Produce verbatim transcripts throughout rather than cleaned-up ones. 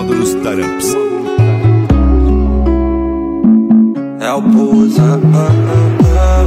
Módulos Taramps. É o Pousa. Ah, ah,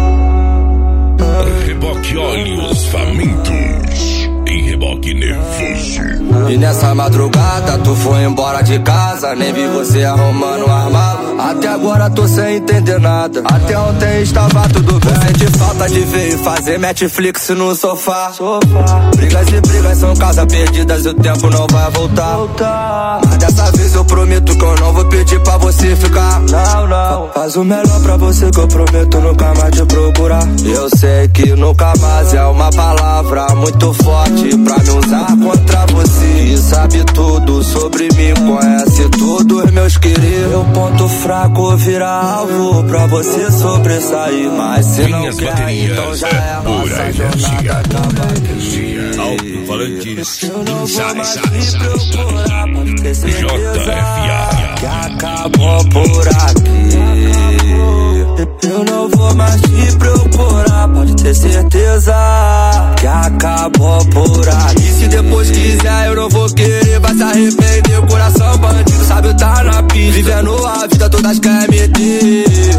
ah. Reboque Olhos Famintos e Reboque Nervoso. E nessa madrugada tu foi embora de casa, nem vi você arrumando armado. Até agora tô sem entender nada. Até ontem estava tudo bem. Sente falta de ver e fazer Netflix no sofá. sofá. Brigas e brigas são casas perdidas e o tempo não vai voltar. voltar. Mas dessa vez eu prometo que eu não vou pedir pra você ficar. Não, não. Faz o melhor pra você que eu prometo nunca mais te procurar. Eu sei que nunca mais é uma palavra muito forte pra me usar contra você. E sabe tudo sobre mim, conhece todos meus queridos. Meu ponto fraco vira alvo pra você sobressair. Mas se não quer, então já é a nossa jornada acaba. Alto-falantes. Eu não vou mais me procurar, pode ter certeza que acabou por aqui. Eu não vou mais te procurar, pode ter certeza que acabou por aqui. Se depois quiser eu não vou querer, vai se arrepender. O coração bandido sabe eu tá na pista, vivendo a vida todas quer me ter.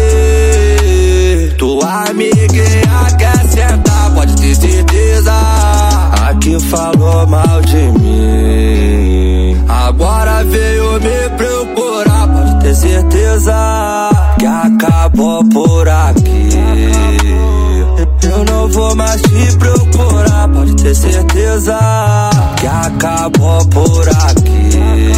Tua amiguinha quer sentar, pode ter certeza. Aqui falou mal de mim, agora veio me procurar, pode ter certeza que acabou por aqui. Eu não vou mais te procurar, pode ter certeza que acabou por aqui.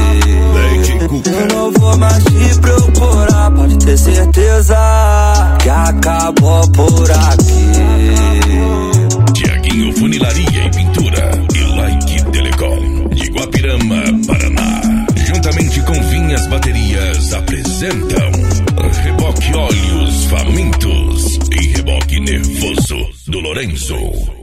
Eu não vou mais te procurar, pode ter certeza que acabou por aqui. Tiaguinho Funilaria e Pintura e Like Telecom de Guapirama, Paraná, juntamente com Vinhas Baterias, apresentam Reboque Olhos Famintos e Reboque Nervoso do Lourenço.